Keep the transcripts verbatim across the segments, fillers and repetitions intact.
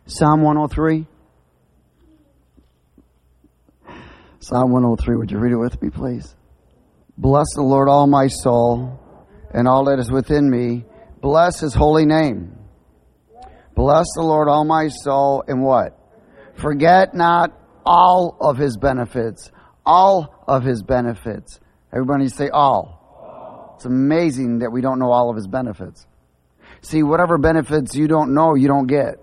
Psalm one oh three. Psalm one oh three, would you read it with me, please? Bless the Lord, all my soul, and all that is within me. Bless his holy name. Bless the Lord, all my soul, and what? Forget not all of his benefits. All of his benefits. Everybody say all. It's amazing that we don't know all of his benefits. See, whatever benefits you don't know, you don't get.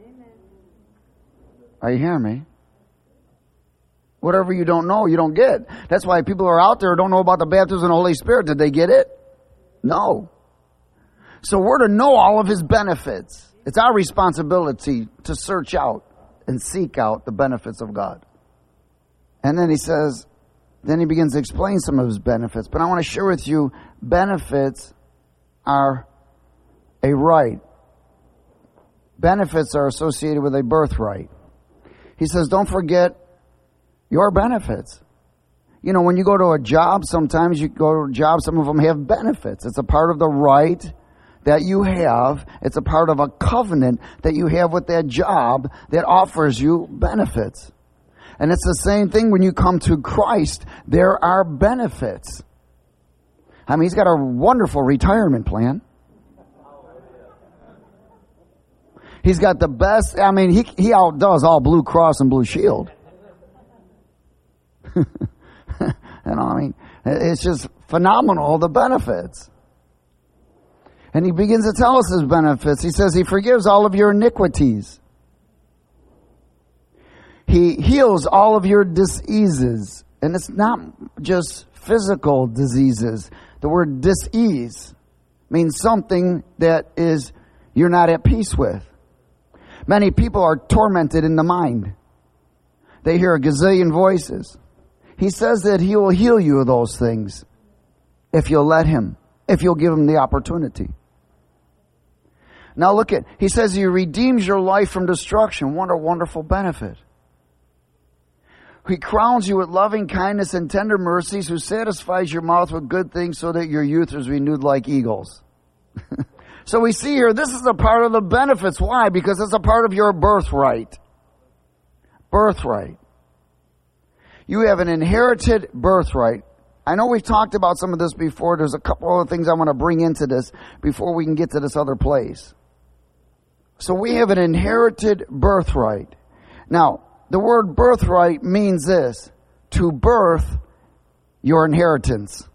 Are you hearing me? Whatever you don't know, you don't get. That's why people are out there who don't know about the baptism of the Holy Spirit. Did they get it? No. So we're to know all of his benefits. It's our responsibility to search out and seek out the benefits of God. And then he says, then he begins to explain some of his benefits. But I want to share with you, benefits are a right. Benefits are associated with a birthright. He says, don't forget your benefits. You know, when you go to a job, sometimes you go to a job, some of them have benefits. It's a part of the right that you have. It's a part of a covenant that you have with that job that offers you benefits. And it's the same thing when you come to Christ. There are benefits. I mean, he's got a wonderful retirement plan. He's got the best, I mean, he he outdoes all Blue Cross and Blue Shield. You know, I mean, it's just phenomenal, the benefits. And he begins to tell us his benefits. He says he forgives all of your iniquities. He heals all of your diseases. And it's not just physical diseases. The word disease means something that is you're not at peace with. Many people are tormented in the mind. They hear a gazillion voices. He says that he will heal you of those things if you'll let him, if you'll give him the opportunity. Now look at, he says he redeems your life from destruction. What a wonderful benefit. He crowns you with loving kindness and tender mercies, who satisfies your mouth with good things so that your youth is renewed like eagles. So we see here, this is a part of the benefits. Why? Because it's a part of your birthright. Birthright. You have an inherited birthright. I know we've talked about some of this before. There's a couple other things I want to bring into this before we can get to this other place. So we have an inherited birthright. Now, the word birthright means this: to birth your inheritance.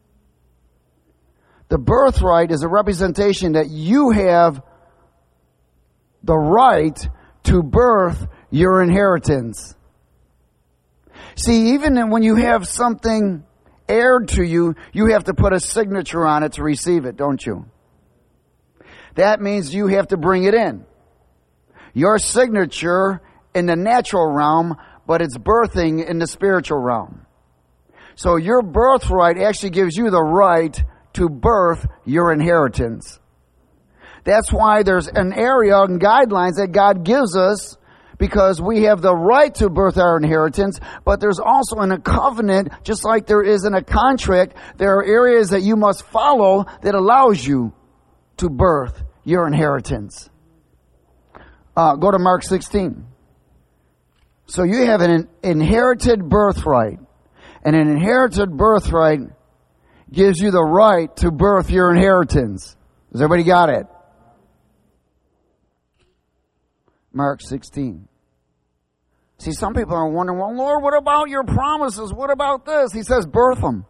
The birthright is a representation that you have the right to birth your inheritance. See, even when you have something heired to you, you have to put a signature on it to receive it, don't you? That means you have to bring it in. Your signature in the natural realm, but it's birthing in the spiritual realm. So your birthright actually gives you the right to birth your inheritance. That's why there's an area and guidelines that God gives us, because we have the right to birth our inheritance, but there's also in a covenant, just like there is in a contract, there are areas that you must follow that allows you to birth your inheritance. Uh, go to Mark sixteen. So you have an inherited birthright. And an inherited birthright gives you the right to birth your inheritance. Has everybody got it? Mark sixteen. See, some people are wondering, well, Lord, what about your promises? What about this? He says, birth them.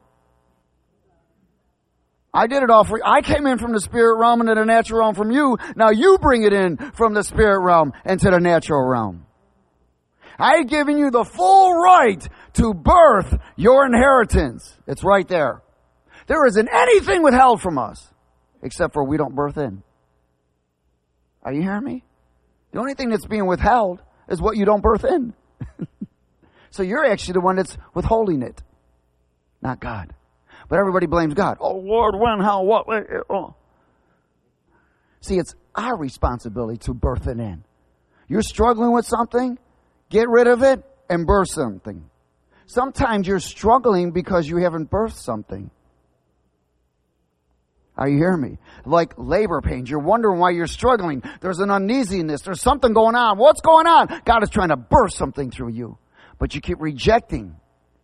I did it all for you. I came in from the spirit realm into the natural realm from you. Now you bring it in from the spirit realm into the natural realm. I've given you the full right to birth your inheritance. It's right there. There isn't anything withheld from us except for we don't birth in. Are you hearing me? The only thing that's being withheld is what you don't birth in. So you're actually the one that's withholding it, not God. But everybody blames God. Oh, Lord, when, how, what? Oh. See, it's our responsibility to birth it in. You're struggling with something, get rid of it and birth something. Sometimes you're struggling because you haven't birthed something. Are you hearing me? Like labor pains. You're wondering why you're struggling. There's an uneasiness. There's something going on. What's going on? God is trying to burst something through you. But you keep rejecting.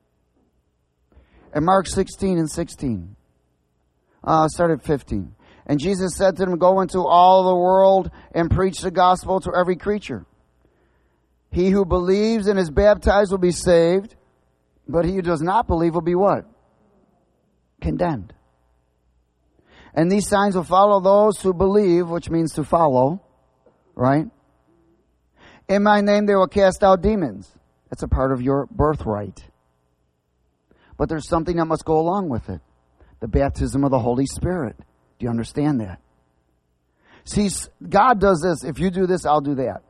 And Mark sixteen and sixteen. Uh, start at fifteen. And Jesus said to them, go into all the world and preach the gospel to every creature. He who believes and is baptized will be saved. But he who does not believe will be what? Condemned. And these signs will follow those who believe, which means to follow, right? In my name they will cast out demons. That's a part of your birthright. But there's something that must go along with it. The baptism of the Holy Spirit. Do you understand that? See, God does this. If you do this, I'll do that.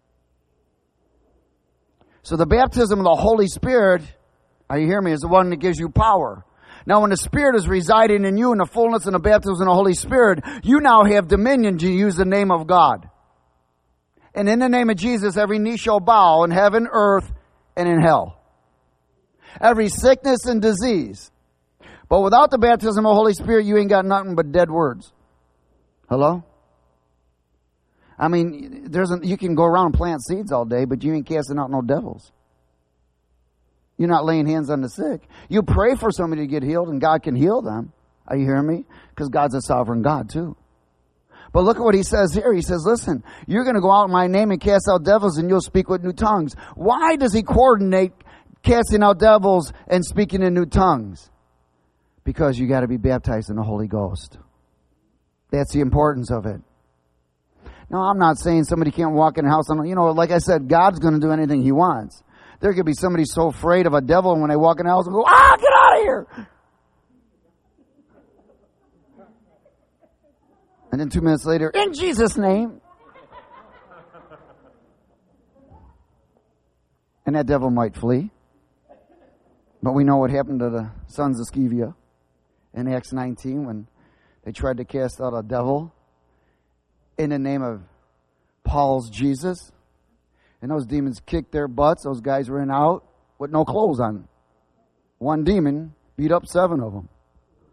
So the baptism of the Holy Spirit, are you hearing me, is the one that gives you power. Now, when the Spirit is residing in you in the fullness and the baptism of the Holy Spirit, you now have dominion to use the name of God. And in the name of Jesus, every knee shall bow in heaven, earth, and in hell. Every sickness and disease. But without the baptism of the Holy Spirit, you ain't got nothing but dead words. Hello? I mean, there's a, you can go around and plant seeds all day, but you ain't casting out no devils. You're not laying hands on the sick. You pray for somebody to get healed, and God can heal them. Are you hearing me? Because God's a sovereign God, too. But look at what he says here. He says, listen, you're going to go out in my name and cast out devils, and you'll speak with new tongues. Why does he coordinate casting out devils and speaking in new tongues? Because you got to be baptized in the Holy Ghost. That's the importance of it. Now, I'm not saying somebody can't walk in a house. You know, like I said, God's going to do anything he wants. There could be somebody so afraid of a devil, and when they walk in the house, and go, ah, get out of here. And then two minutes later, in Jesus' name. And that devil might flee. But we know what happened to the sons of Sceva in Acts nineteen when they tried to cast out a devil in the name of Paul's Jesus. And those demons kicked their butts. Those guys ran out with no clothes on. One demon beat up seven of them.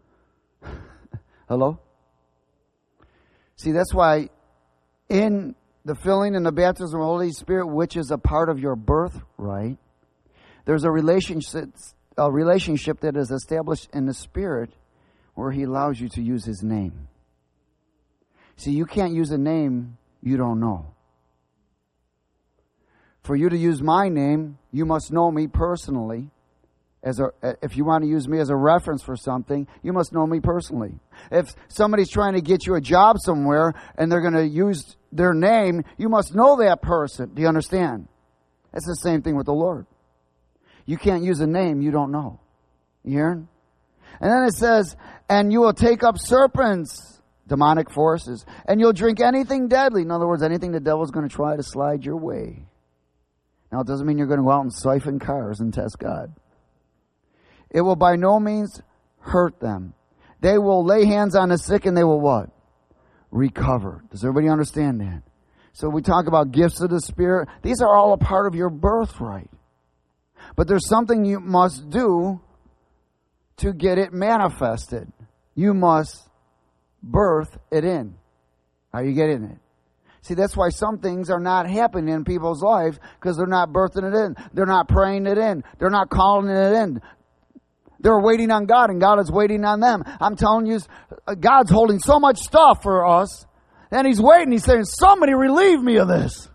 Hello? See, that's why in the filling and the baptism of the Holy Spirit, which is a part of your birthright, there's a relationship, a relationship that is established in the Spirit where he allows you to use his name. See, you can't use a name you don't know. For you to use my name, you must know me personally. As a, if you want to use me as a reference for something, you must know me personally. If somebody's trying to get you a job somewhere and they're going to use their name, you must know that person. Do you understand? It's the same thing with the Lord. You can't use a name you don't know. You hearing? And then it says, and you will take up serpents, demonic forces, and you'll drink anything deadly. In other words, anything the devil's going to try to slide your way. Now, it doesn't mean you're going to go out and siphon cars and test God. It will by no means hurt them. They will lay hands on the sick and they will what? Recover. Does everybody understand that? So we talk about gifts of the Spirit. These are all a part of your birthright. But there's something you must do to get it manifested. You must birth it in. Are you getting it? See, that's why some things are not happening in people's lives because they're not birthing it in. They're not praying it in. They're not calling it in. They're waiting on God and God is waiting on them. I'm telling you, God's holding so much stuff for us and he's waiting. He's saying, somebody relieve me of this.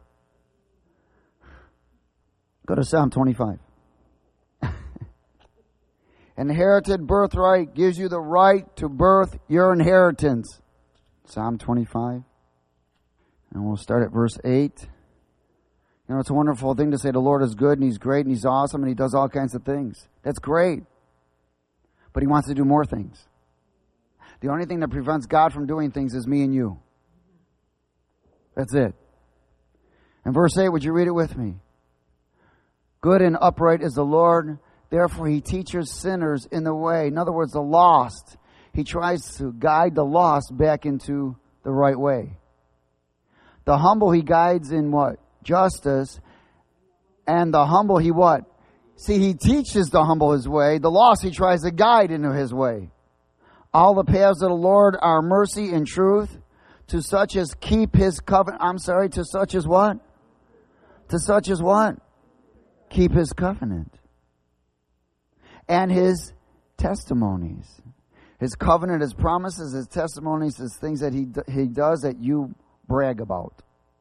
Go to Psalm twenty-five. Inherited birthright gives you the right to birth your inheritance. Psalm twenty-five. And we'll start at verse eight. You know, it's a wonderful thing to say the Lord is good and he's great and he's awesome and he does all kinds of things. That's great. But he wants to do more things. The only thing that prevents God from doing things is me and you. That's it. And verse eight, would you read it with me? Good and upright is the Lord, therefore he teaches sinners in the way. In other words, the lost. He tries to guide the lost back into the right way. The humble he guides in what? Justice. And the humble he what? See, he teaches the humble his way. The lost he tries to guide into his way. All the paths of the Lord are mercy and truth to such as keep his covenant. I'm sorry, to such as what? To such as what? Keep his covenant. And his testimonies. His covenant, his promises, his testimonies, his things that he, he does that you brag about.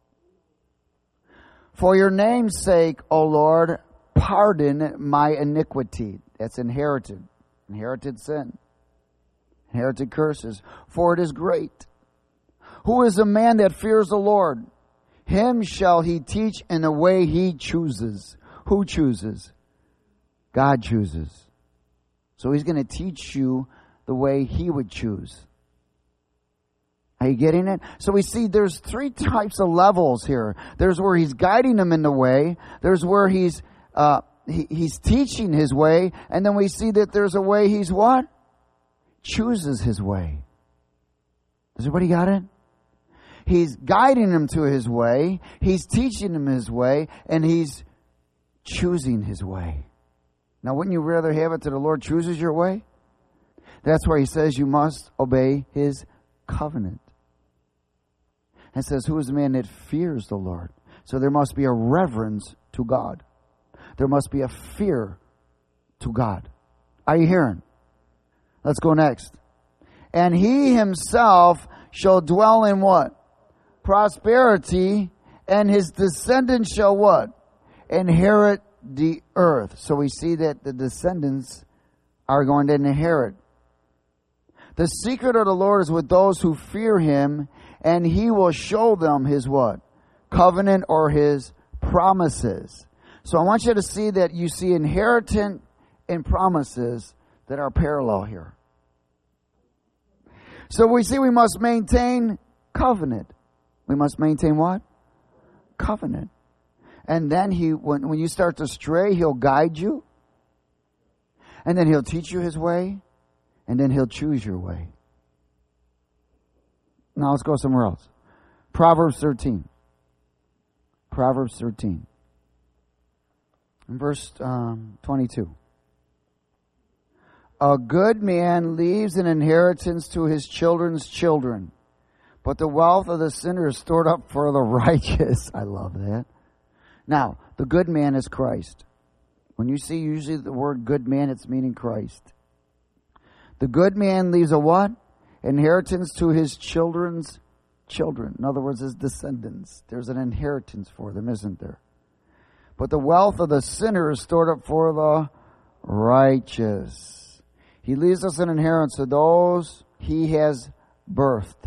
For your name's sake, O Lord, pardon my iniquity. That's inherited. Inherited sin. Inherited curses. For it is great. Who is a man that fears the Lord? Him shall he teach in the way he chooses. Who chooses? God chooses. So he's going to teach you the way he would choose. Are you getting it? So we see there's three types of levels here. There's where he's guiding them in the way. There's where he's uh, he, he's teaching his way. And then we see that there's a way he's what? Chooses his way. Does everybody got it? He's guiding them to his way. He's teaching them his way. And he's choosing his way. Now, wouldn't you rather have it that the Lord chooses your way? That's where he says you must obey his covenant. And says, who is the man that fears the Lord? So there must be a reverence to God. There must be a fear to God. Are you hearing? Let's go next. And he himself shall dwell in what? Prosperity, and his descendants shall what? Inherit the earth. So we see that the descendants are going to inherit. The secret of the Lord is with those who fear him, and he will show them his what? Covenant or his promises. So I want you to see that you see inheritance and promises that are parallel here. So we see we must maintain covenant. We must maintain what? Covenant. And then he, when, when you start to stray, he'll guide you. And then he'll teach you his way. And then he'll choose your way. Now let's go somewhere else. Proverbs thirteen. Proverbs thirteen. In verse um, twenty-two. A good man leaves an inheritance to his children's children, but the wealth of the sinner is stored up for the righteous. I love that. Now, the good man is Christ. When you see usually the word good man, it's meaning Christ. The good man leaves a what? Inheritance to his children's children. In other words, his descendants. There's an inheritance for them, isn't there? But the wealth of the sinner is stored up for the righteous. He leaves us an inheritance to those he has birthed.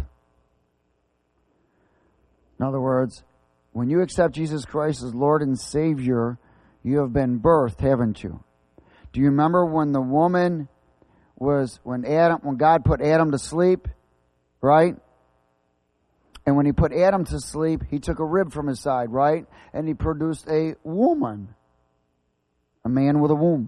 In other words, when you accept Jesus Christ as Lord and Savior, you have been birthed, haven't you? Do you remember when the woman was, when Adam, when God put Adam to sleep, right? And when he put Adam to sleep, he took a rib from his side, right? And he produced a woman, a man with a womb.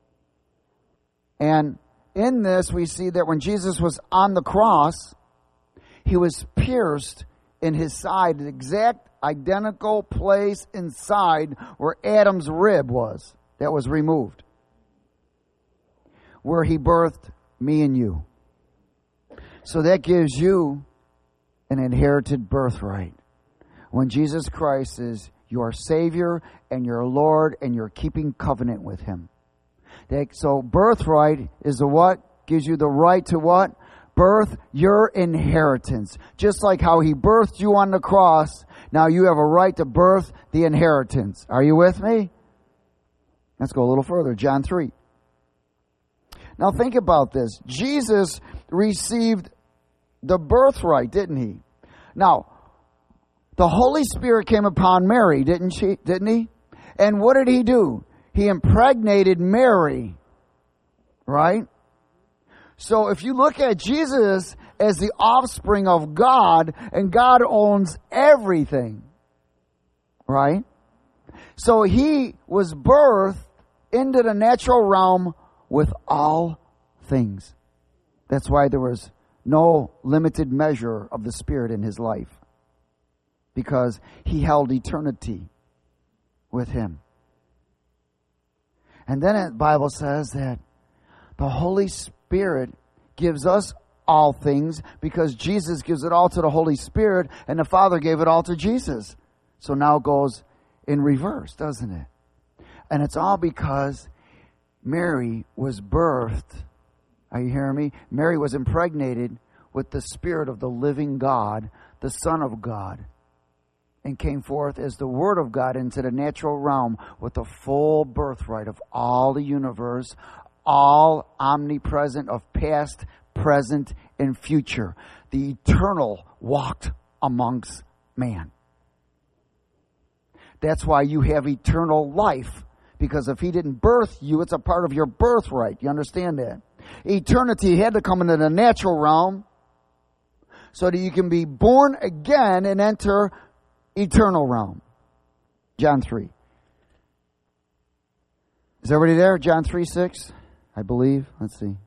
And in this, we see that when Jesus was on the cross, he was pierced in his side, the exact identical place inside where Adam's rib was, that was removed, where he birthed me and you. So that gives you an inherited birthright. When Jesus Christ is your Savior and your Lord and you're keeping covenant with him. That, so birthright is the what? Gives you the right to what? Birth your inheritance. Just like how he birthed you on the cross, now you have a right to birth the inheritance. Are you with me? Let's go a little further. John three. Now think about this. Jesus received the birthright, didn't he? Now, the Holy Spirit came upon Mary, didn't she? Didn't he? And what did he do? He impregnated Mary, right? So if you look at Jesus as the offspring of God, and God owns everything, right? So he was birthed into the natural realm with all things. That's why there was no limited measure of the Spirit in his life. Because he held eternity with him. And then the Bible says that the Holy Spirit gives us all things because Jesus gives it all to the Holy Spirit and the Father gave it all to Jesus. So now it goes in reverse, doesn't it? And it's all because Mary was birthed. Are you hearing me? Mary was impregnated with the Spirit of the living God, the Son of God, and came forth as the Word of God into the natural realm with the full birthright of all the universe, all omnipresent of past, present, and future. The eternal walked amongst man. That's why you have eternal life. Because if he didn't birth you, it's a part of your birthright. You understand that? Eternity had to come into the natural realm so that you can be born again and enter eternal realm. John three. Is everybody there? John three six, I believe. Let's see.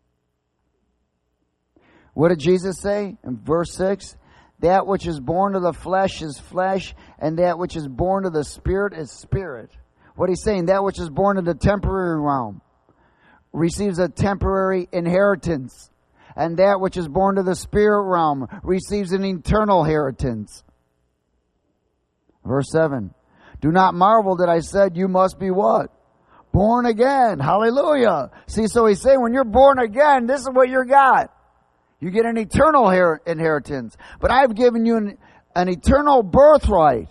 What did Jesus say in verse six? That which is born of the flesh is flesh, and that which is born of the Spirit is spirit. What he's saying, that which is born of the temporary realm receives a temporary inheritance, and that which is born of the spirit realm receives an eternal inheritance. Verse seven. Do not marvel that I said you must be what? Born again. Hallelujah. See, so he's saying when you're born again, this is what you got. You get an eternal her- inheritance. But I've given you an, an eternal birthright.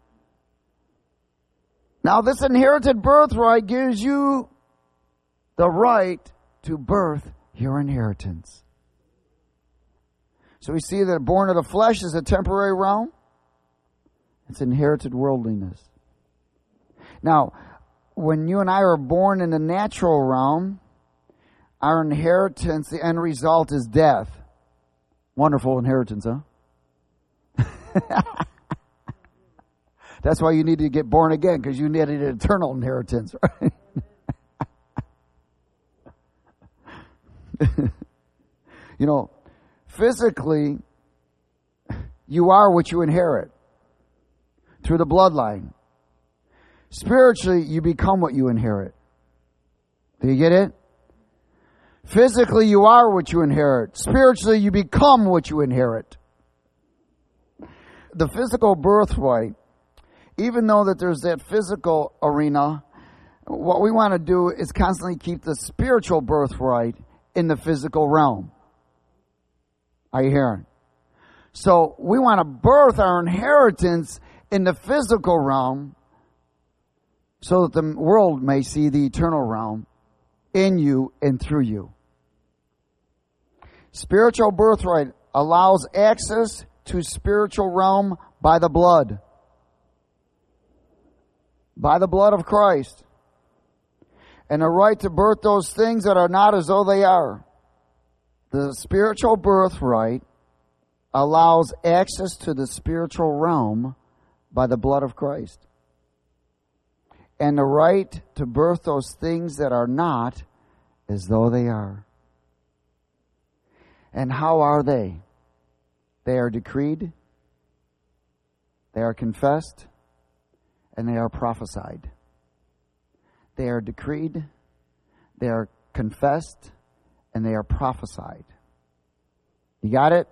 Now this inherited birthright gives you the right to birth your inheritance. So we see that born of the flesh is a temporary realm. It's inherited worldliness. Now, when you and I are born in the natural realm, our inheritance, the end result is death. Wonderful inheritance, huh? That's why you need to get born again, because you need an eternal inheritance, right? You know, physically, you are what you inherit through the bloodline. Spiritually, you become what you inherit. Do you get it? Physically, you are what you inherit. Spiritually, you become what you inherit. The physical birthright, even though that there's that physical arena, what we want to do is constantly keep the spiritual birthright in the physical realm. Are you hearing? So we want to birth our inheritance in the physical realm so that the world may see the eternal realm in you and through you. Spiritual birthright allows access to spiritual realm by the blood. By the blood of Christ. And a right to birth those things that are not as though they are. The spiritual birthright allows access to the spiritual realm by the blood of Christ. And the right to birth those things that are not as though they are. And how are they? They are decreed, they are confessed, and they are prophesied. They are decreed, they are confessed, and they are prophesied. You got it?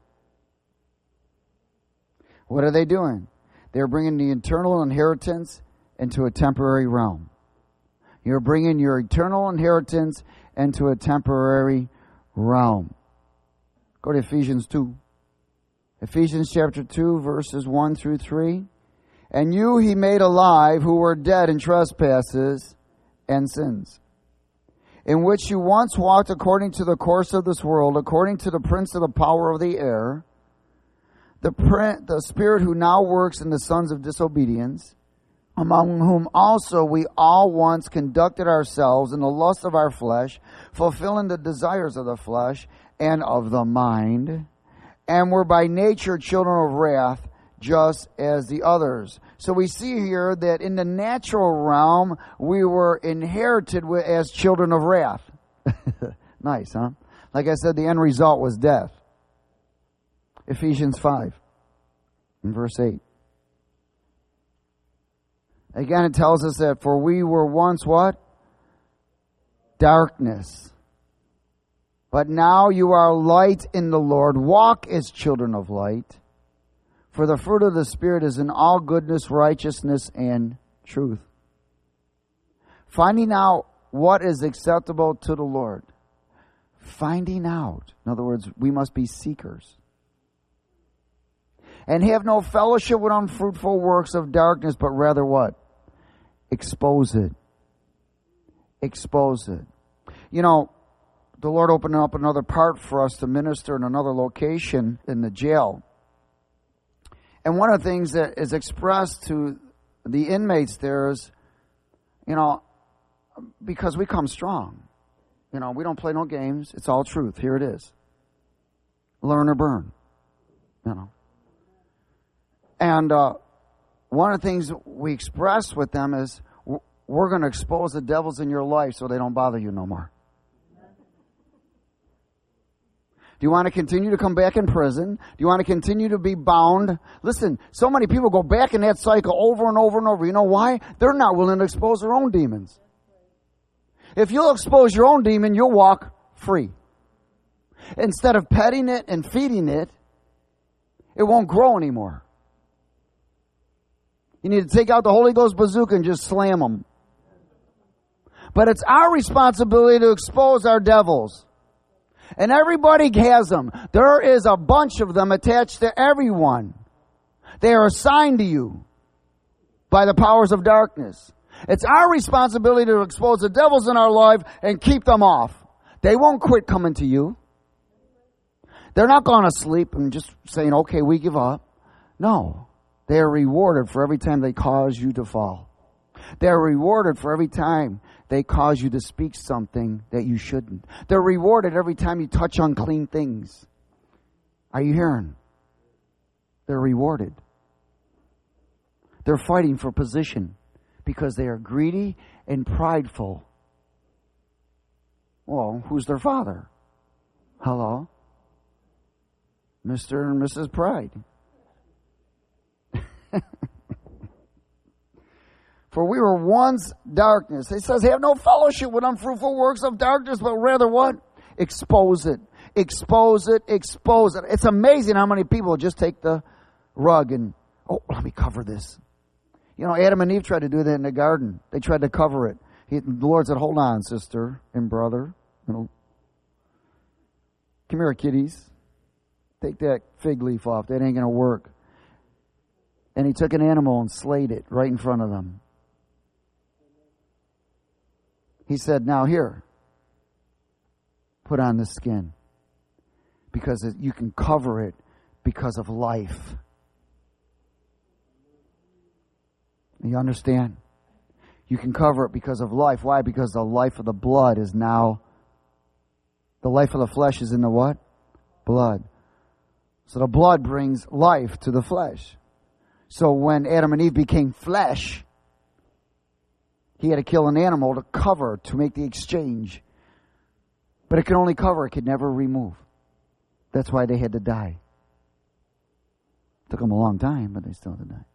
What are they doing? They're bringing the eternal inheritance into a temporary realm. You're bringing your eternal inheritance into a temporary realm. Go to Ephesians two. Ephesians chapter two, verses one through three. And you he made alive who were dead in trespasses and sins, in which you once walked according to the course of this world, according to the prince of the power of the air, the, prin- the spirit who now works in the sons of disobedience, among whom also we all once conducted ourselves in the lust of our flesh, fulfilling the desires of the flesh and of the mind, and were by nature children of wrath, just as the others. So we see here that in the natural realm, we were inherited with, as children of wrath. Nice, huh? Like I said, the end result was death. Ephesians five, in verse eight. Again, it tells us that for we were once what? Darkness. But now you are light in the Lord. Walk as children of light. For the fruit of the Spirit is in all goodness, righteousness, and truth. Finding out what is acceptable to the Lord. Finding out. In other words, we must be seekers. And have no fellowship with unfruitful works of darkness, but rather what? Expose it. Expose it. You know, the Lord opened up another part for us to minister in another location in the jail. And one of the things that is expressed to the inmates there is, you know, because we come strong. You know, we don't play no games. It's all truth. Here it is. Learn or burn. You know. And uh, one of the things we express with them is, we're going to expose the devils in your life so they don't bother you no more. Do you want to continue to come back in prison? Do you want to continue to be bound? Listen, so many people go back in that cycle over and over and over. You know why? They're not willing to expose their own demons. If you'll expose your own demon, you'll walk free. Instead of petting it and feeding it, it won't grow anymore. You need to take out the Holy Ghost bazooka and just slam them. But it's our responsibility to expose our devils. And everybody has them. There is a bunch of them attached to everyone. They are assigned to you by the powers of darkness. It's our responsibility to expose the devils in our life and keep them off. They won't quit coming to you. They're not going to sleep and just saying, okay, we give up. No. They are rewarded for every time they cause you to fall. They're rewarded for every time they cause you to speak something that you shouldn't. They're rewarded every time you touch unclean things. Are you hearing? They're rewarded. They're fighting for position because they are greedy and prideful. Well, who's their father? Hello? Mister and Missus Pride. For we were once darkness. It says, have no fellowship with unfruitful works of darkness, but rather what? Expose it. Expose it. Expose it. It's amazing how many people just take the rug and, oh, let me cover this. You know, Adam and Eve tried to do that in the garden. They tried to cover it. He, the Lord said, hold on, sister and brother. You know, come here, kiddies. Take that fig leaf off. That ain't going to work. And he took an animal and slayed it right in front of them. He said, now here, put on the skin. Because it, you can cover it because of life. You understand? You can cover it because of life. Why? Because the life of the blood is now, the life of the flesh is in the what? Blood. So the blood brings life to the flesh. So when Adam and Eve became flesh, he had to kill an animal to cover, to make the exchange. But it could only cover, it could never remove. That's why they had to die. Took them a long time, but they still had to die.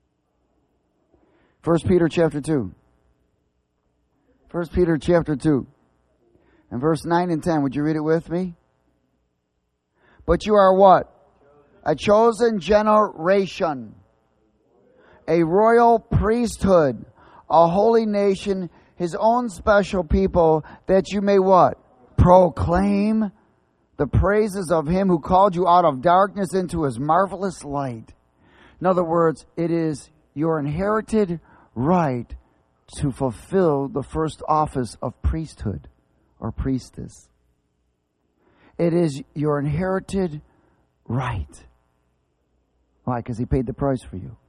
First Peter chapter two. First Peter chapter two. And verse nine and ten. Would you read it with me? But you are what? A chosen generation. A royal priesthood. A holy nation. His own special people. That you may what? Proclaim the praises of Him who called you out of darkness into His marvelous light. In other words, it is your inherited right to fulfill the first office of priesthood or priestess. It is your inherited right. Why? Because He paid the price for you.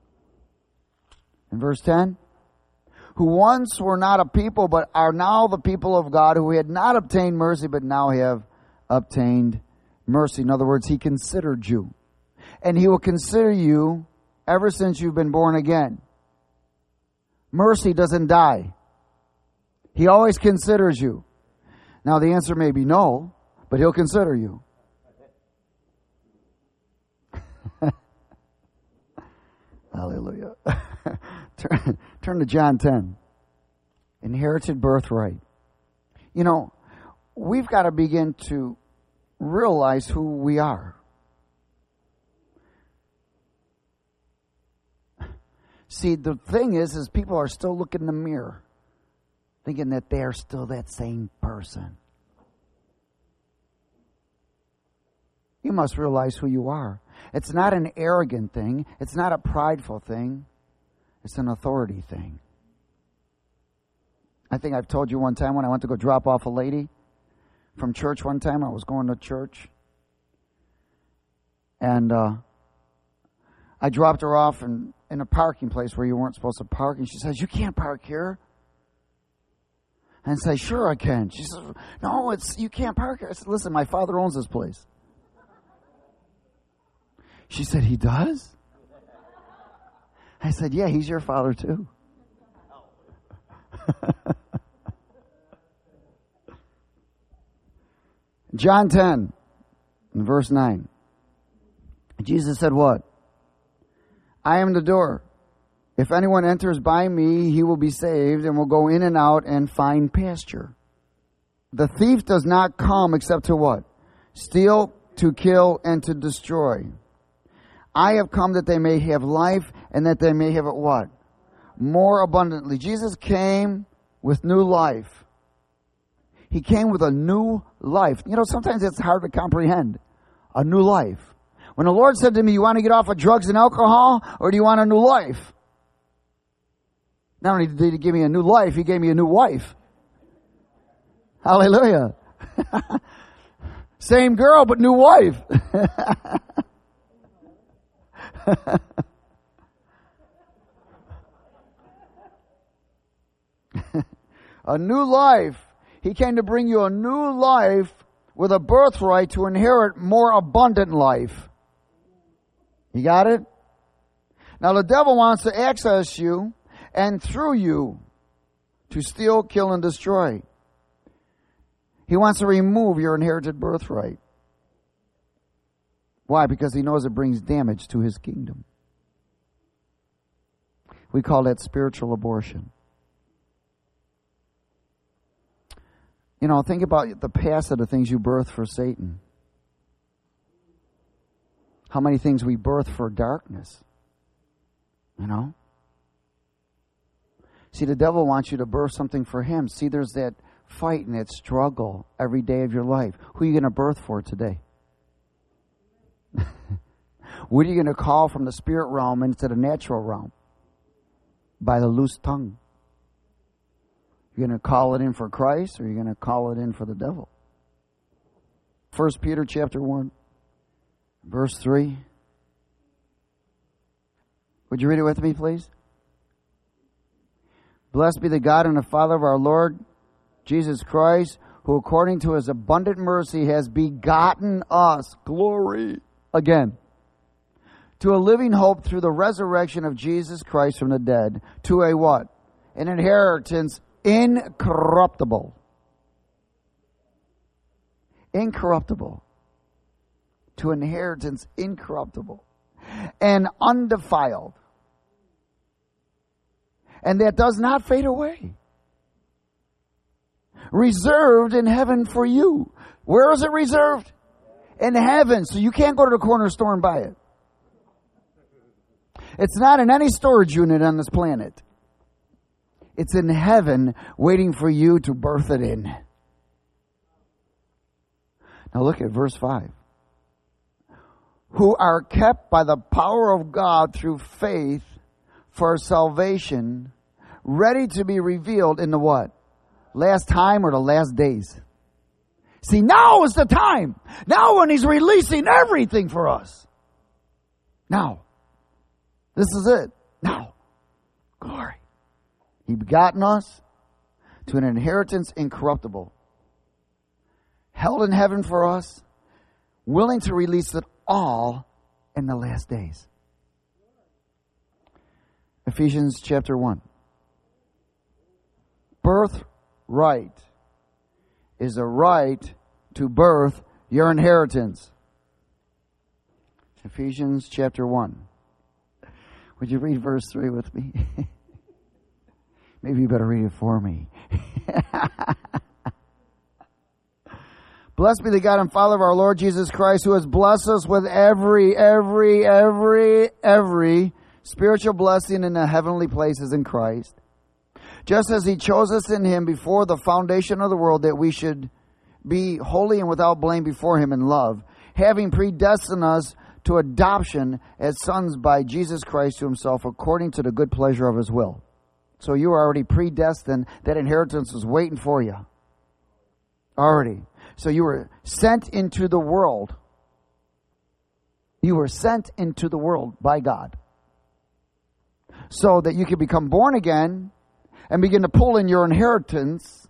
In verse ten, who once were not a people, but are now the people of God, who had not obtained mercy, but now have obtained mercy. In other words, He considered you. And He will consider you ever since you've been born again. Mercy doesn't die. He always considers you. Now the answer may be no, but He'll consider you. Hallelujah. turn, turn to John ten. Inherited birthright. You know, we've got to begin to realize who we are. See, the thing is, is people are still looking in the mirror, thinking that they're still that same person. You must realize who you are. It's not an arrogant thing. It's not a prideful thing. It's an authority thing. I think I've told you one time when I went to go drop off a lady from church one time. I was going to church. And uh, I dropped her off in, in a parking place where you weren't supposed to park. And she says, "You can't park here." And I say, "Sure I can." She says, "No, it's you can't park here." I said, "Listen, my father owns this place." She said, "He does?" I said, "Yeah, he's your father too." John ten, verse nine. Jesus said what? "I am the door. If anyone enters by me, he will be saved and will go in and out and find pasture. The thief does not come except to what? Steal, to kill, and to destroy. I have come that they may have life and that they may have it what? More abundantly." Jesus came with new life. He came with a new life. You know, sometimes it's hard to comprehend. A new life. When the Lord said to me, "You want to get off of drugs and alcohol, or do you want a new life?" Not only did He give me a new life, He gave me a new wife. Hallelujah. Same girl, but new wife. A new life. He came to bring you a new life with a birthright to inherit more abundant life. You got it? Now the devil wants to access you and through you to steal, kill, and destroy. He wants to remove your inherited birthright. Why? Because he knows it brings damage to his kingdom. We call that spiritual abortion. You know, think about the past of the things you birthed for Satan. How many things we birth for darkness. You know? See, the devil wants you to birth something for him. See, there's that fight and that struggle every day of your life. Who are you going to birth for today? What are you going to call from the spirit realm into the natural realm? By the loose tongue. You're going to call it in for Christ, or you're going to call it in for the devil? First Peter chapter one, verse three. Would you read it with me, please? "Blessed be the God and the Father of our Lord Jesus Christ, who according to His abundant mercy has begotten us," glory, again, "to a living hope through the resurrection of Jesus Christ from the dead, to a what? An inheritance incorruptible." Incorruptible. To inheritance incorruptible. And undefiled. And that does not fade away. Reserved in heaven for you. Where is it reserved? In heaven. So you can't go to the corner store and buy it. It's not in any storage unit on this planet. It's in heaven waiting for you to birth it in. Now look at verse five. "Who are kept by the power of God through faith for salvation, ready to be revealed in the what? Last time or the last days?" See, now is the time. Now when He's releasing everything for us. Now. This is it. Now. Glory. He begotten us to an inheritance incorruptible, held in heaven for us, willing to release it all in the last days. Ephesians chapter one. Birthright is a right to birth your inheritance. Ephesians chapter one. Would you read verse three with me? Maybe you better read it for me. Blessed be the God and Father of our Lord Jesus Christ, who has blessed us with every, every, every, every spiritual blessing in the heavenly places in Christ. Just as he chose us in him before the foundation of the world, that we should be holy and without blame before him in love, having predestined us to adoption as sons by Jesus Christ to himself, according to the good pleasure of his will. So you are already predestined. That inheritance was waiting for you. Already. So you were sent into the world. You were sent into the world by God, so that you could become born again and begin to pull in your inheritance,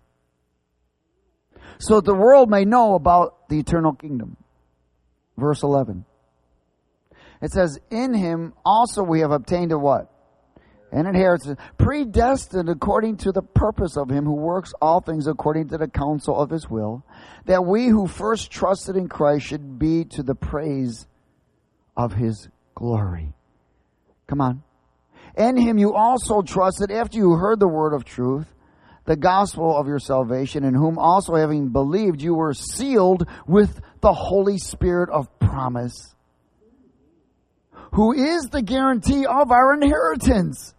so that the world may know about the eternal kingdom. Verse eleven. It says, in him also we have obtained a what? An inheritance, predestined according to the purpose of him who works all things according to the counsel of his will, that we who first trusted in Christ should be to the praise of his glory. Come on. In him you also trusted after you heard the word of truth, the gospel of your salvation, in whom also having believed you were sealed with the Holy Spirit of promise, who is the guarantee of our inheritance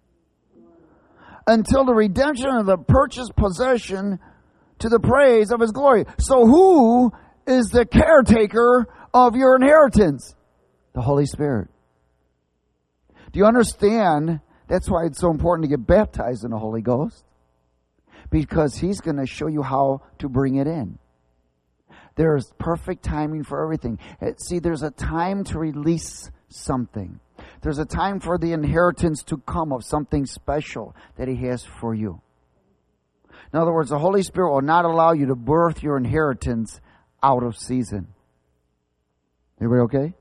until the redemption of the purchased possession to the praise of his glory. So who is the caretaker of your inheritance? The Holy Spirit. Do you understand? That's why it's so important to get baptized in the Holy Ghost. Because he's going to show you how to bring it in. There's perfect timing for everything. See, there's a time to release something. There's a time for the inheritance to come of something special that he has for you. In other words, the Holy Spirit will not allow you to birth your inheritance out of season. Everybody okay?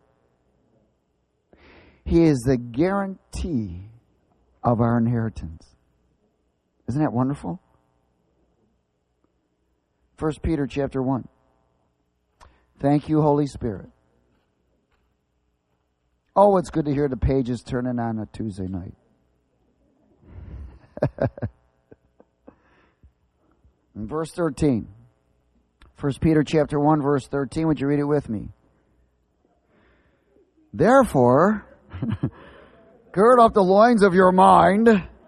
He is the guarantee of our inheritance. Isn't that wonderful? First Peter chapter one. Thank you, Holy Spirit. Oh, it's good to hear the pages turning on a Tuesday night. In verse thirteen. First Peter chapter one, verse thirteen. Would you read it with me? Therefore, gird up the loins of your mind.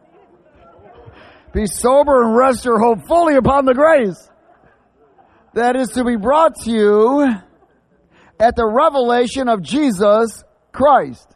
Be sober and rest your hope fully upon the grace that is to be brought to you at the revelation of Jesus Christ.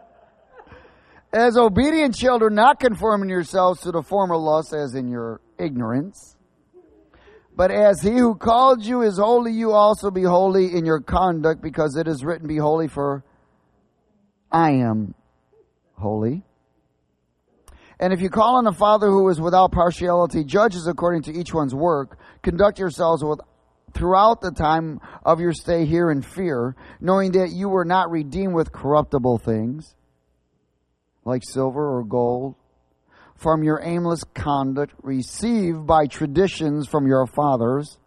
As obedient children, not conforming yourselves to the former lusts as in your ignorance, but as he who called you is holy, you also be holy in your conduct, because it is written, be holy, for I am holy. And if you call on the Father who is without partiality, judges according to each one's work, conduct yourselves with throughout the time of your stay here in fear, knowing that you were not redeemed with corruptible things, like silver or gold, from your aimless conduct received by traditions from your fathers,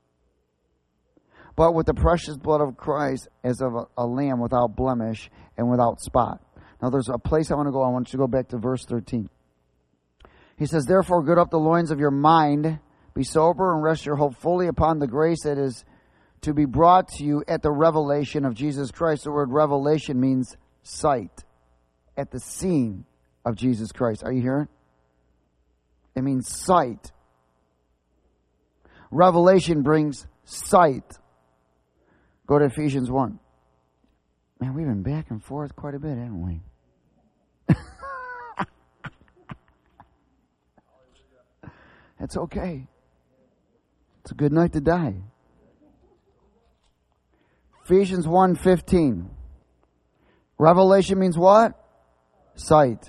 but with the precious blood of Christ, as of a, a lamb without blemish and without spot. Now there's a place I want to go. I want you to go back to verse thirteen. He says, therefore, gird up the loins of your mind, be sober, and rest your hope fully upon the grace that is to be brought to you at the revelation of Jesus Christ. The word revelation means sight, at the scene of Jesus Christ. Are you hearing? It means sight. Revelation brings sight. Go to Ephesians one. Man, we've been back and forth quite a bit, haven't we? That's okay. It's a good night to die. Ephesians one fifteen. Revelation means what? Sight.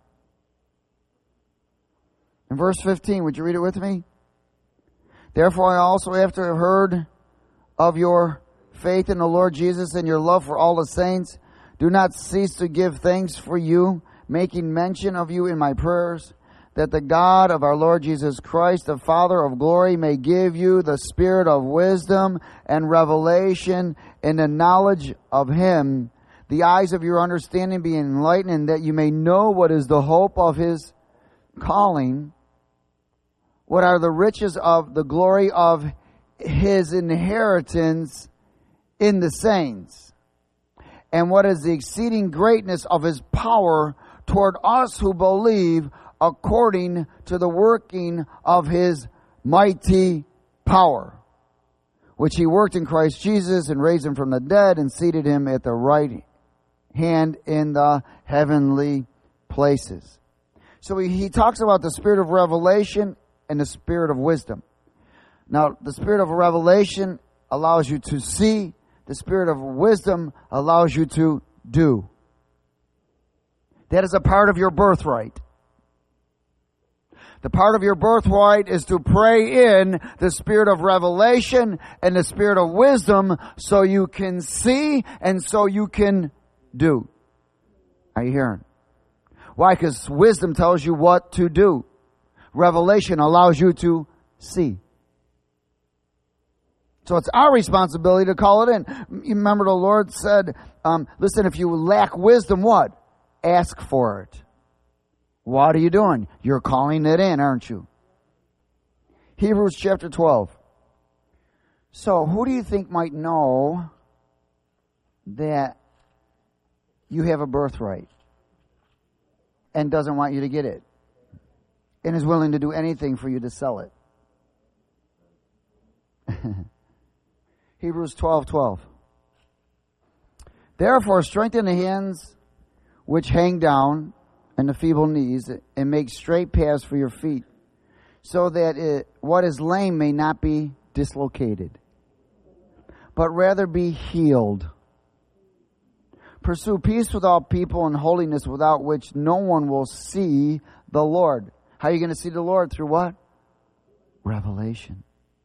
In verse fifteen, would you read it with me? Therefore I also, after I have heard of your faith in the Lord Jesus and your love for all the saints, do not cease to give thanks for you, making mention of you in my prayers, that the God of our Lord Jesus Christ, the Father of glory, may give you the spirit of wisdom and revelation in the knowledge of him, the eyes of your understanding being enlightened, and that you may know what is the hope of his calling, what are the riches of the glory of his inheritance in the saints, and what is the exceeding greatness of his power toward us who believe, according to the working of his mighty power, which he worked in Christ Jesus and raised him from the dead and seated him at the right hand in the heavenly places. So he, he talks about the spirit of revelation and the spirit of wisdom. Now, the spirit of revelation allows you to see. The spirit of wisdom allows you to do. That is a part of your birthright. The part of your birthright is to pray in the spirit of revelation and the spirit of wisdom so you can see and so you can do. Are you hearing? Why? Because wisdom tells you what to do. Revelation allows you to see. So it's our responsibility to call it in. You remember the Lord said, um, listen, if you lack wisdom, what? Ask for it. What are you doing? You're calling it in, aren't you? Hebrews chapter twelve. So who do you think might know that you have a birthright and doesn't want you to get it and is willing to do anything for you to sell it? Hebrews twelve twelve. Therefore, strengthen the hands which hang down and the feeble knees, and make straight paths for your feet, so that it, what is lame may not be dislocated, but rather be healed. Pursue peace with all people and holiness, without which no one will see the Lord. How are you going to see the Lord? Through what? Revelation.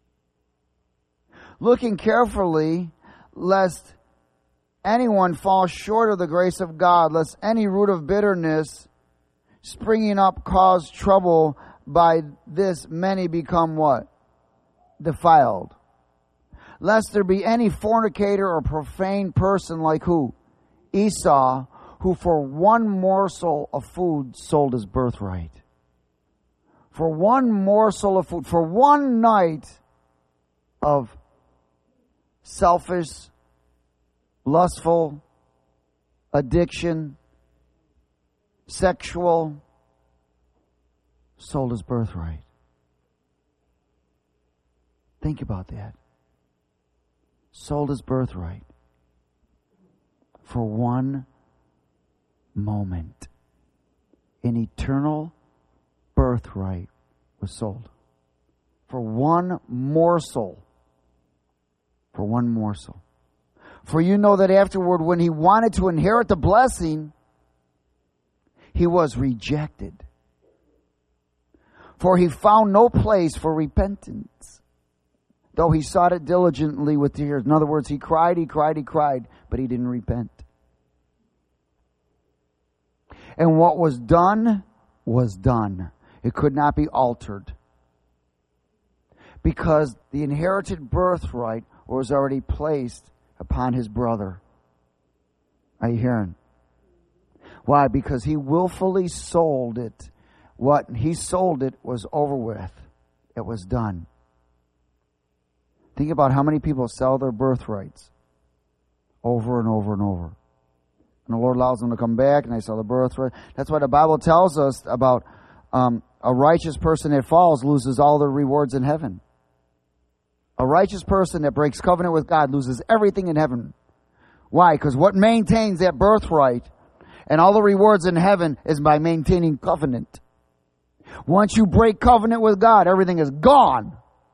Looking carefully, lest anyone fall short of the grace of God, lest any root of bitterness springing up cause trouble, by this many become what? Defiled. Lest there be any fornicator or profane person like who? Esau, who for one morsel of food sold his birthright. For one morsel of food, for one night of selfish, lustful, addiction, sexual, sold his birthright. Think about that. Sold his birthright for one moment. An eternal birthright was sold for one morsel. For one morsel. For you know that afterward, when he wanted to inherit the blessing, he was rejected. For he found no place for repentance, though he sought it diligently with tears. In other words, he cried, he cried, he cried, but he didn't repent. And what was done was done. It could not be altered. Because the inherited birthright was already placed upon his brother. Are you hearing? Why? Because he willfully sold it. What he sold it was over with. It was done. Think about how many people sell their birthrights over and over and over. And the Lord allows them to come back and they sell the birthright. That's why the Bible tells us about um, a righteous person that falls loses all their rewards in heaven. A righteous person that breaks covenant with God loses everything in heaven. Why? Because what maintains that birthright and all the rewards in heaven is by maintaining covenant. Once you break covenant with God, everything is gone.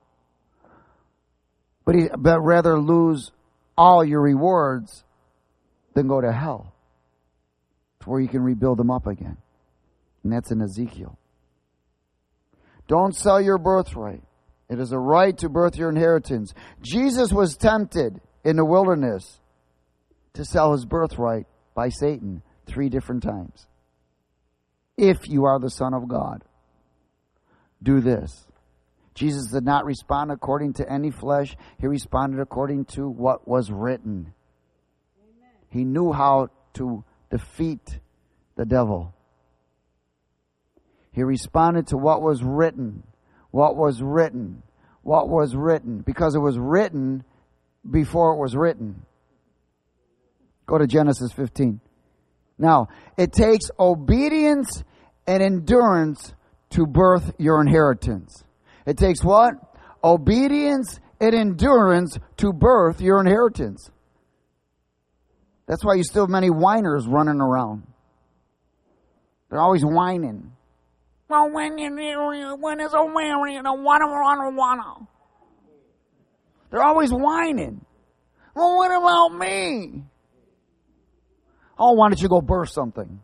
But, he, but rather lose all your rewards than go to hell. It's where you can rebuild them up again. And that's in Ezekiel. Don't sell your birthright. It is a right to birth your inheritance. Jesus was tempted in the wilderness to sell his birthright by Satan three different times. If you are the Son of God, do this. Jesus did not respond according to any flesh. He responded according to what was written. Amen. He knew how to defeat the devil. He responded to what was written. What was written? what was written, because it was written before it was written. Go to Genesis fifteen. Now, it takes obedience and endurance to birth your inheritance. It takes what? Obedience and endurance to birth your inheritance. That's why you still have many whiners running around. They're always whining. Well, when you when is a winner, you know, wanna wanna wanna. They're always whining. Well, what about me? Oh, why don't you go birth something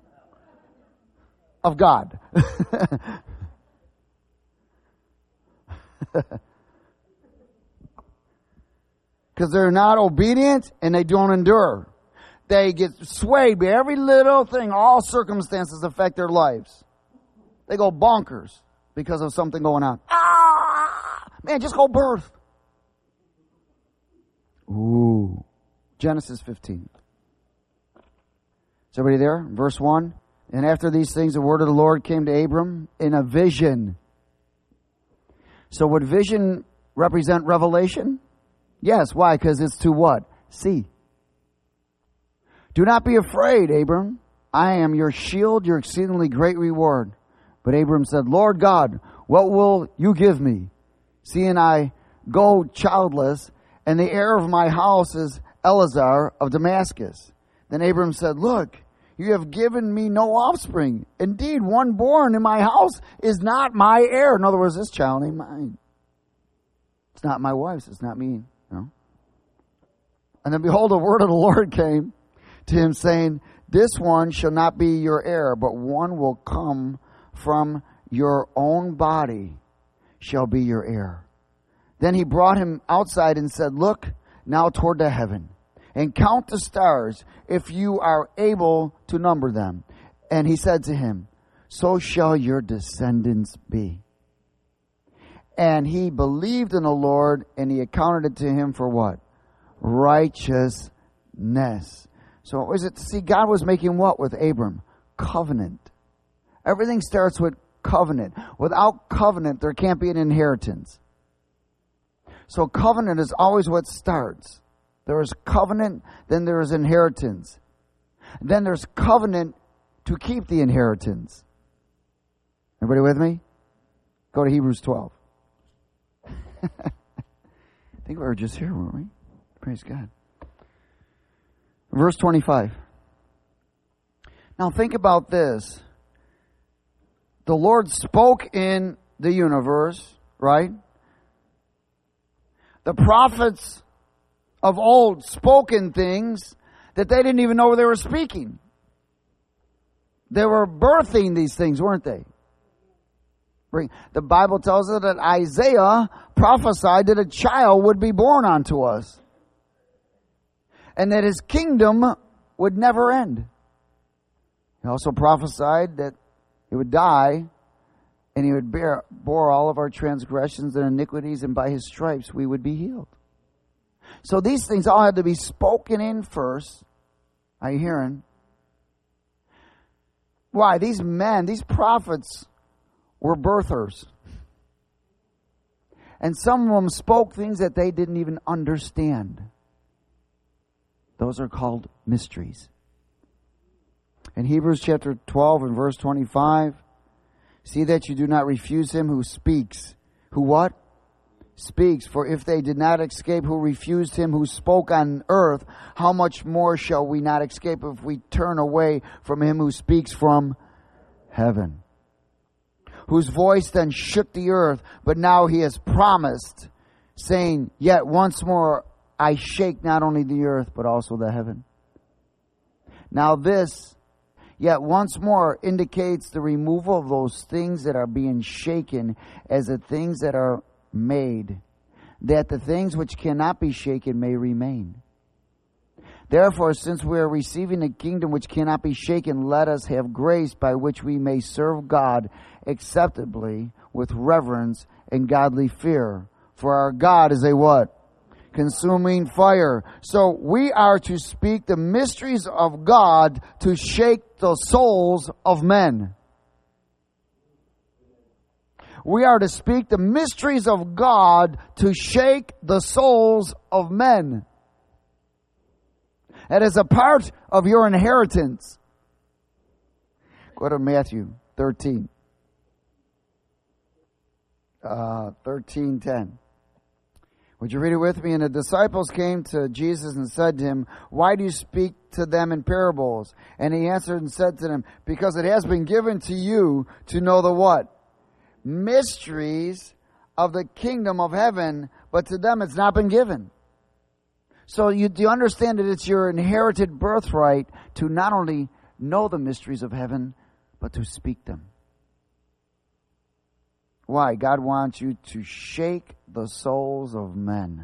of God? Because they're not obedient and they don't endure. They get swayed by every little thing. All circumstances affect their lives. They go bonkers because of something going on. Ah, man, just go birth. Ooh. Genesis fifteen. Is everybody there? Verse one. And after these things, the word of the Lord came to Abram in a vision. So would vision represent revelation? Yes. Why? Because it's to what? See. Do not be afraid, Abram. I am your shield, your exceedingly great reward. But Abram said, Lord God, what will you give me? Seeing I go childless, and the heir of my house is Eleazar of Damascus. Then Abram said, look, you have given me no offspring. Indeed, one born in my house is not my heir. In other words, this child ain't mine. It's not my wife's. It's not me. You know? And then behold, the word of the Lord came to him, saying, this one shall not be your heir, but one will come from your own body shall be your heir. Then he brought him outside and said, look now toward the heaven, and count the stars, if you are able to number them. And he said to him, so shall your descendants be. And he believed in the Lord, and he accounted it to him for what? Righteousness. So what was it? See, God was making what with Abram? Covenant. Everything starts with covenant. Without covenant, there can't be an inheritance. So covenant is always what starts. There is covenant, then there is inheritance. Then there's covenant to keep the inheritance. Everybody with me? Go to Hebrews twelve. I think we were just here, weren't we? Praise God. Verse twenty-five. Now think about this. The Lord spoke in the universe, right? The prophets of old spoke in things that they didn't even know they were speaking. They were birthing these things, weren't they? The Bible tells us that Isaiah prophesied that a child would be born unto us, and that his kingdom would never end. He also prophesied that he would die, and he would bear bore all of our transgressions and iniquities, and by his stripes we would be healed. So these things all had to be spoken in first. Are you hearing? Why? These men, these prophets were birthers. And some of them spoke things that they didn't even understand. Those are called mysteries. In Hebrews chapter twelve and verse twenty-five, see that you do not refuse him who speaks. Who what? Speaks. For if they did not escape who refused him who spoke on earth, how much more shall we not escape if we turn away from him who speaks from heaven? Whose voice then shook the earth, but now he has promised, saying, yet once more I shake not only the earth, but also the heaven. Now this, yet once more, indicates the removal of those things that are being shaken as the things that are made, that the things which cannot be shaken may remain. Therefore, since we are receiving a kingdom which cannot be shaken, let us have grace by which we may serve God acceptably with reverence and godly fear. For our God is a what? Consuming fire. So we are to speak the mysteries of God to shake the souls of men. we are to speak the mysteries of God to shake the souls of men. That is a part of your inheritance. Go to Matthew thirteen. Uh, thirteen ten. Would you read it with me? And the disciples came to Jesus and said to him, why do you speak to them in parables? And he answered and said to them, because it has been given to you to know the what? Mysteries of the kingdom of heaven, but to them it's not been given. So you, do you understand that it's your inherited birthright to not only know the mysteries of heaven, but to speak them? Why? God wants you to shake the souls of men.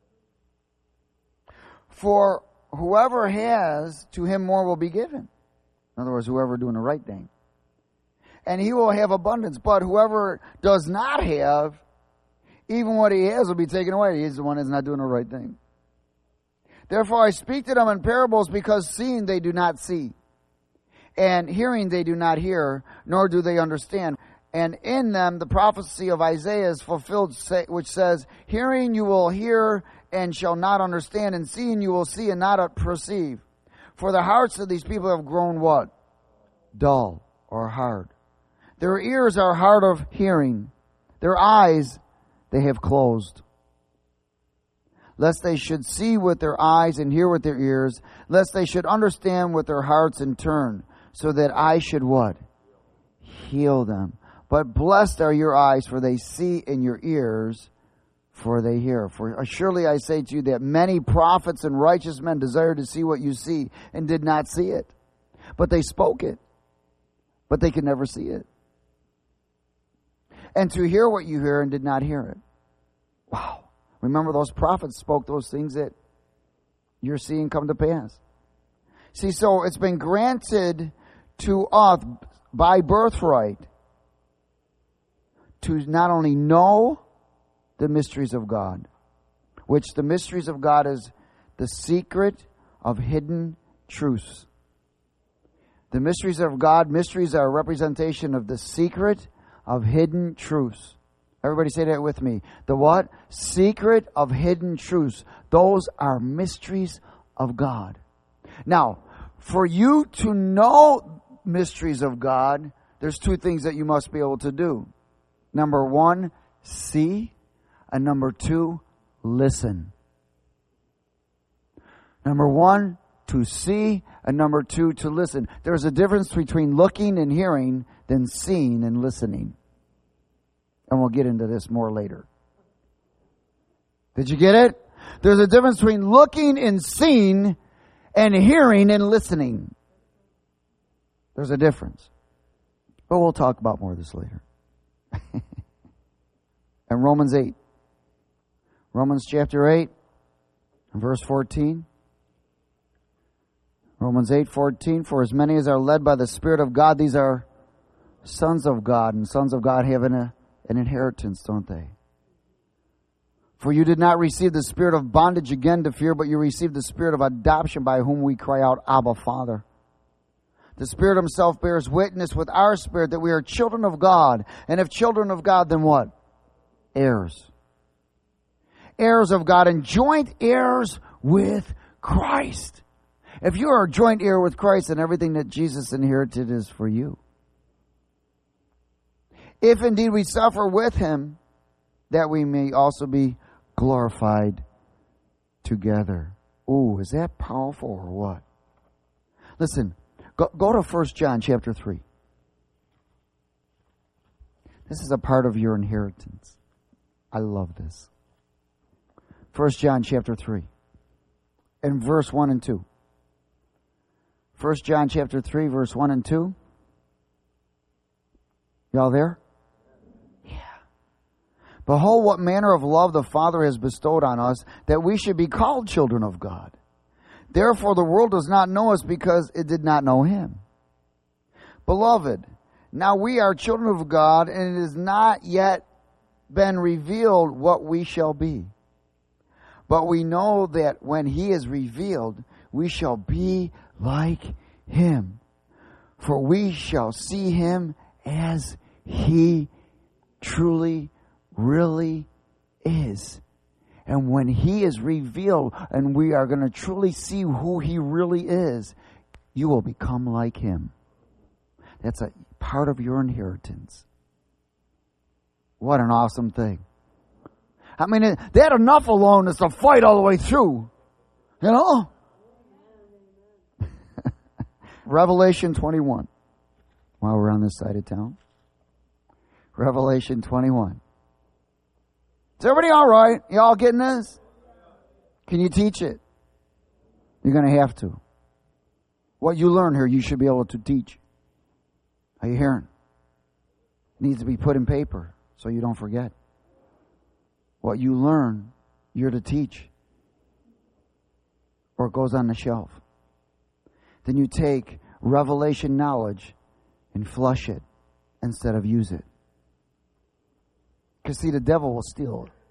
For whoever has, to him more will be given. In other words, whoever doing the right thing. And he will have abundance. But whoever does not have, even what he has will be taken away. He's the one that's not doing the right thing. Therefore I speak to them in parables, because seeing they do not see, and hearing they do not hear, nor do they understand. And in them the prophecy of Isaiah is fulfilled, which says, hearing you will hear and shall not understand, and seeing you will see and not perceive. For the hearts of these people have grown what? Dull or hard. Their ears are hard of hearing. Their eyes they have closed. Lest they should see with their eyes and hear with their ears, lest they should understand with their hearts and turn, so that I should what? Heal them. But blessed are your eyes, for they see, and your ears, for they hear. For surely I say to you that many prophets and righteous men desired to see what you see, and did not see it. But they spoke it, but they could never see it. And to hear what you hear, and did not hear it. Wow. Remember, those prophets spoke those things that you're seeing come to pass. See, so it's been granted to us by birthright to not only know the mysteries of God, which the mysteries of God is the secret of hidden truths. The mysteries of God, mysteries are a representation of the secret of hidden truths. Everybody say that with me. The what? Secret of hidden truths. Those are mysteries of God. Now, for you to know mysteries of God, there's two things that you must be able to do. Number one, see. And number two, listen. Number one, to see. And number two, to listen. There's a difference between looking and hearing than seeing and listening. And we'll get into this more later. Did you get it? There's a difference between looking and seeing and hearing and listening. There's a difference. But we'll talk about more of this later. And Romans eight. Romans chapter eight, verse fourteen. Romans eight fourteen. For as many as are led by the Spirit of God, these are sons of God. And sons of God have an, uh, an inheritance, don't they? For you did not receive the spirit of bondage again to fear, but you received the spirit of adoption, by whom we cry out, Abba, Father. The Spirit himself bears witness with our spirit that we are children of God. And if children of God, then what? Heirs. Heirs of God and joint heirs with Christ. If you are a joint heir with Christ, then everything that Jesus inherited is for you. If indeed we suffer with him, that we may also be glorified together. Ooh, is that powerful or what? Listen, go, go to First John chapter three. This is a part of your inheritance. I love this. First John chapter three. And verse one and two. First John chapter three, verse one and two. Y'all there? Yeah. Behold, what manner of love the Father has bestowed on us, that we should be called children of God. Therefore the world does not know us, because it did not know him. Beloved, now we are children of God, and it has not yet been revealed what we shall be. But we know that when he is revealed, we shall be like him. For we shall see him as he truly, really is. And when He is revealed and we are going to truly see who He really is, you will become like Him. That's a part of your inheritance. What an awesome thing. I mean, that enough alone is to fight all the way through. You know? Revelation twenty-one. While we're on this side of town. Revelation twenty-one. Is everybody all right? You all getting this? Can you teach it? You're going to have to. What you learn here, you should be able to teach. Are you hearing? It needs to be put in paper so you don't forget. What you learn, you're to teach. Or it goes on the shelf. Then you take revelation knowledge and flush it instead of use it. Because see, the devil will steal it.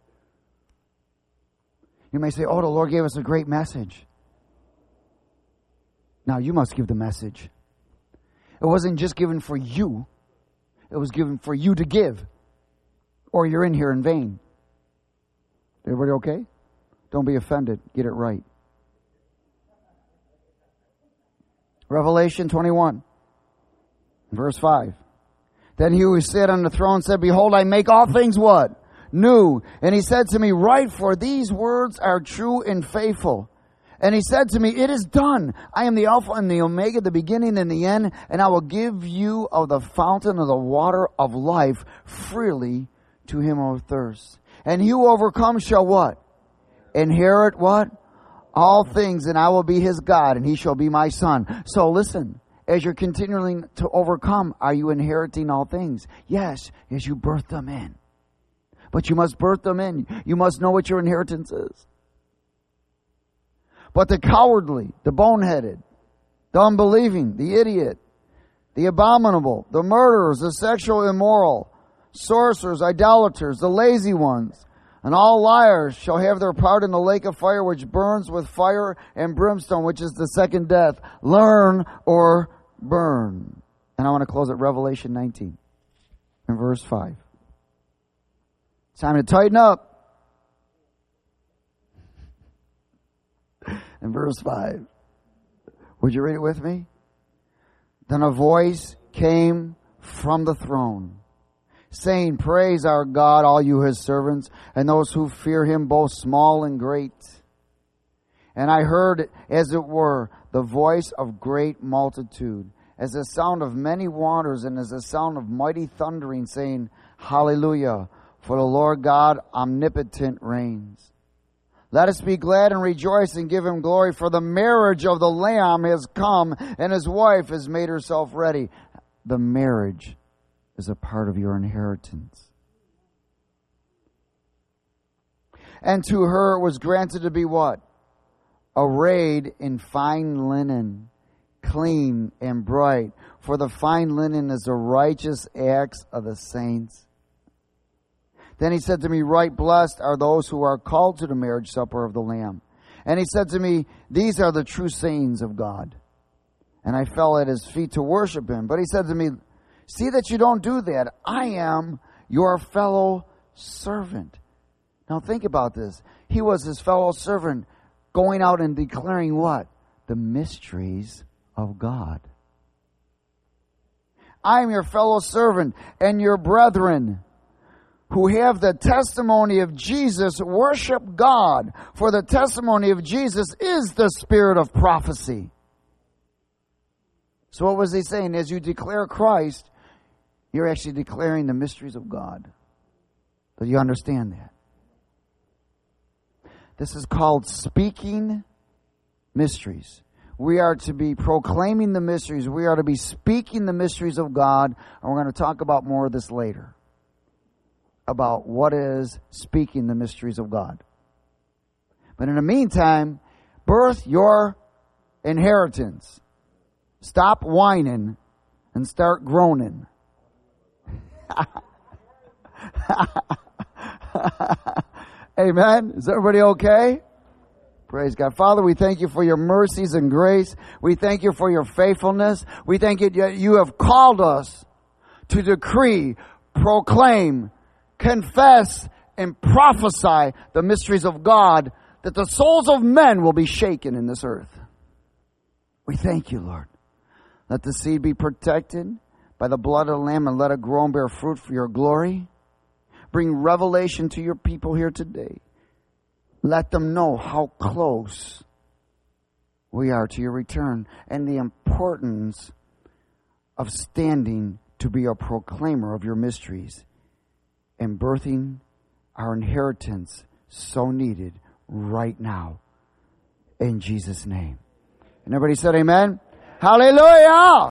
You may say, oh, the Lord gave us a great message. Now you must give the message. It wasn't just given for you. It was given for you to give. Or you're in here in vain. Everybody okay? Don't be offended. Get it right. Revelation twenty-one, verse five. Then he who sat on the throne said, behold, I make all things what? New. And he said to me, write, for these words are true and faithful. And he said to me, it is done. I am the Alpha and the Omega, the beginning and the end, and I will give you of the fountain of the water of life freely to him who thirsts. And he who overcomes shall what? Inherit what? All things, and I will be his God, and he shall be my son. So listen, as you're continuing to overcome, are you inheriting all things? Yes, as you birth them in. But you must birth them in. You must know what your inheritance is. But the cowardly, the boneheaded, the unbelieving, the idiot, the abominable, the murderers, the sexual immoral, sorcerers, idolaters, the lazy ones, and all liars shall have their part in the lake of fire which burns with fire and brimstone, which is the second death. Learn or burn. And I want to close at Revelation nineteen and verse five. It's time to tighten up. In verse five. Would you read it with me? Then a voice came from the throne, saying, praise our God, all you his servants, and those who fear him, both small and great. And I heard, as it were, the voice of great multitude, as the sound of many waters, and as the sound of mighty thundering, saying, hallelujah, for the Lord God omnipotent reigns. Let us be glad and rejoice and give him glory, for the marriage of the Lamb has come, and his wife has made herself ready. The marriage is a part of your inheritance. And to her it was granted to be what? Arrayed in fine linen, clean and bright. For the fine linen is the righteous acts of the saints. Then he said to me, right, blessed are those who are called to the marriage supper of the Lamb. And he said to me, these are the true sayings of God. And I fell at his feet to worship him. But he said to me, see that you don't do that. I am your fellow servant. Now think about this. He was his fellow servant going out and declaring what? The mysteries of God. I am your fellow servant and your brethren who have the testimony of Jesus. Worship God, for the testimony of Jesus is the spirit of prophecy. So what was he saying? As you declare Christ, you're actually declaring the mysteries of God. Do you understand that? This is called speaking mysteries. We are to be proclaiming the mysteries. We are to be speaking the mysteries of God. And we're going to talk about more of this later. About what is speaking the mysteries of God. But in the meantime, birth your inheritance. Stop whining and start groaning. Amen. Is everybody okay? Praise God. Father, we thank you for your mercies and grace. We thank you for your faithfulness. We thank you that you have called us to decree, proclaim confess, and prophesy the mysteries of God, that the souls of men will be shaken in this earth. We thank you, Lord. Let the seed be protected by the blood of the Lamb, and let it grow and bear fruit for your glory. Bring revelation to your people here today. Let them know how close we are to your return, and the importance of standing to be a proclaimer of your mysteries and birthing our inheritance so needed right now. In Jesus' name. And everybody said amen. Hallelujah.